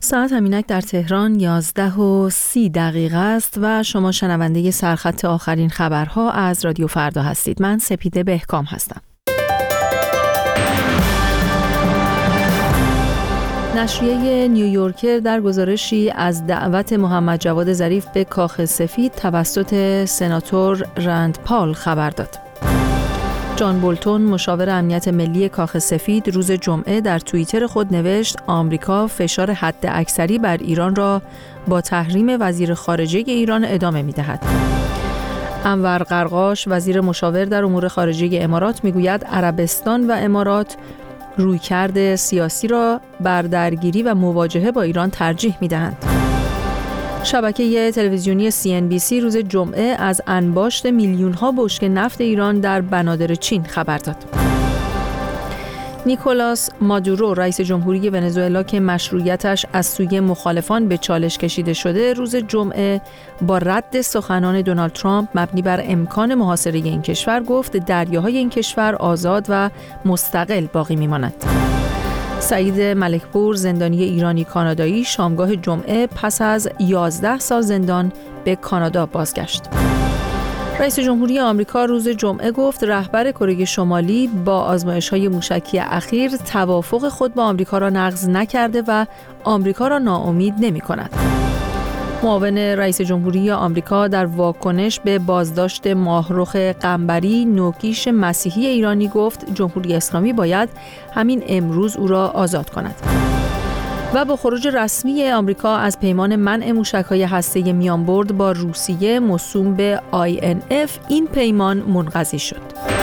ساعت همینک در تهران 11:30 است و شما شنونده سرخط آخرین خبرها از رادیو فردا هستید. من سپیده بهکام هستم. نشریه نیویورکر در گزارشی از دعوت محمد جواد ظریف به کاخ سفید توسط سناتور رند پال خبر داد. جان بولتون مشاور امنیت ملی کاخ سفید روز جمعه در توییتر خود نوشت آمریکا فشار حد اکثری بر ایران را با تحریم وزیر خارجه ایران ادامه می‌دهد. انور قرقاش وزیر مشاور در امور خارجه امارات میگوید عربستان و امارات رویکرد سیاسی را بر درگیری و مواجهه با ایران ترجیح می‌دهند. شبکه تلویزیونی CNBC روز جمعه از انباشت میلیون‌ها بشکه نفت ایران در بنادر چین خبر داد. نیکولاس مادورو رئیس جمهوری ونزوئلا که مشروعیتش از سوی مخالفان به چالش کشیده شده روز جمعه با رد سخنان دونالد ترامپ مبنی بر امکان محاصره این کشور گفت دریاهای این کشور آزاد و مستقل باقی می‌ماند. سعید ملکپور زندانی ایرانی کانادایی شامگاه جمعه پس از 11 سال زندان به کانادا بازگشت. رئیس جمهوری آمریکا روز جمعه گفت رهبر کره شمالی با آزمایش‌های موشکی اخیر توافق خود با آمریکا را نقض نکرده و آمریکا را ناامید نمی‌کند. معاون رئیس جمهوری آمریکا در واکنش به بازداشت ماهرخ قنبری نوکیش مسیحی ایرانی گفت جمهوری اسلامی باید همین امروز او را آزاد کند. و با خروج رسمی آمریکا از پیمان منع موشک‌های هسته‌ای میانبرد با روسیه موسوم به INF این پیمان منقضی شد.